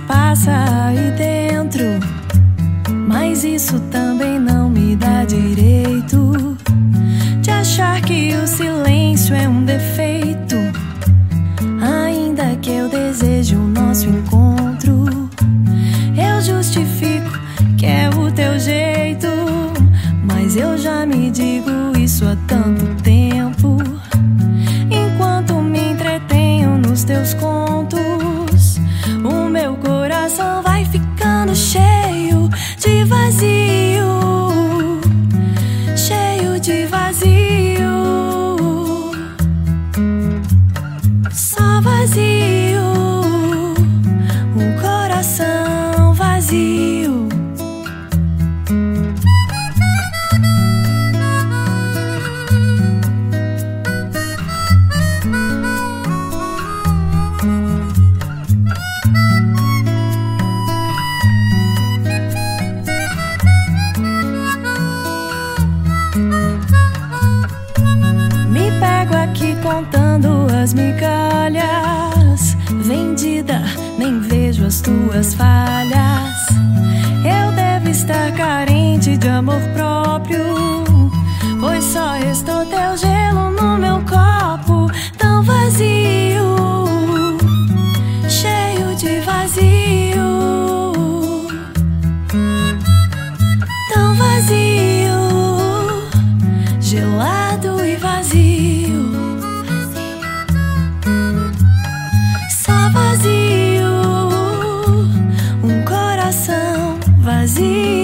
passa aí dentro, mas isso também não me dá direito de achar que o silêncio é um defeito. Ainda que eu deseje o nosso encontro, eu justifico que é o teu jeito, mas eu já me digo isso há tanto tempo. Enquanto me entretenho nos teus contos, o meu coração vai ficando cheio de vazio, cheio de vazio, só vazio, um coração vazio. Me pego aqui contando as migalhas, vendida, nem vejo as tuas falhas. Eu devo estar carente de amor próprio, pois só restou teu gelo no meu copo, tão vazio, cheio de vazio, tão vazio, gelado e vazio, só vazio, um coração vazio.